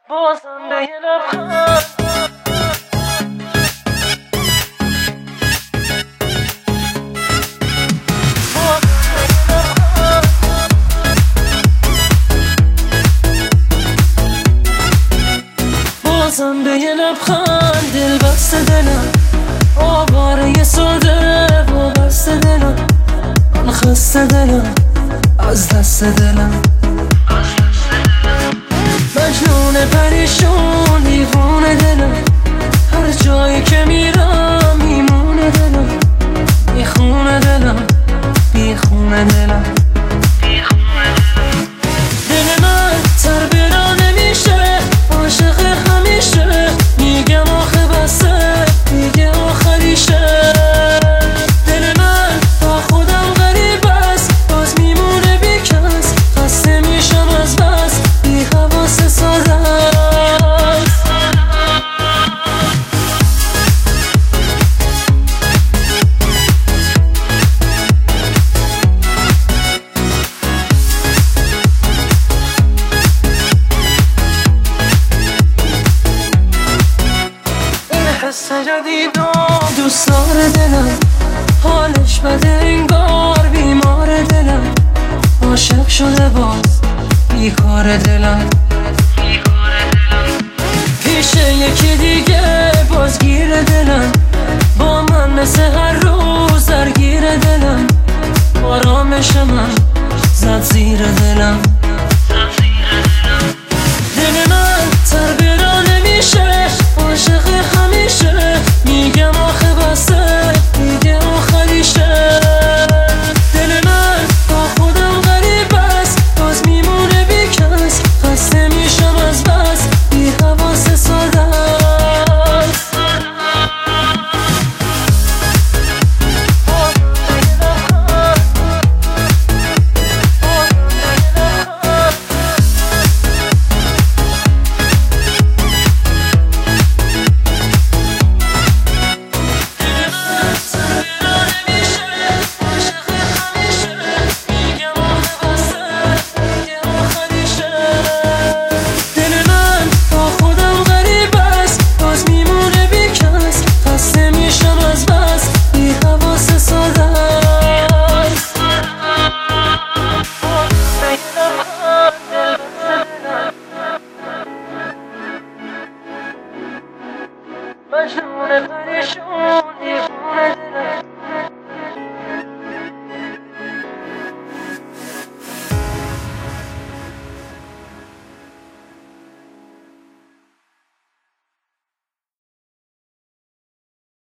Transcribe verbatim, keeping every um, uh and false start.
بازم به یه لبخند بازم به یه لبخند دل بسته دلم آواره یه ساده وابسته دلم من خسته دلم از دست دلم مجنون پریشون دیوونه دلم هر جایی که میرم میمونه دلم میخونه دلم بیخونه دلم دل من تر برا نمیشه عاشق همیشه میگم آخه بسه میگه آخریشه دل من با خودم غریب است باز میمونه بی کس خسته میشم از بس بی حواس ساده است این حس جدیدم دوست داره دلم حالش بده انگار بیمار دلم عاشق شده باز بیکار دلم پیش یکی دیگه بازگیر دلم با من مثل هر روز درگیر دلم آرامش من زد زیر دلم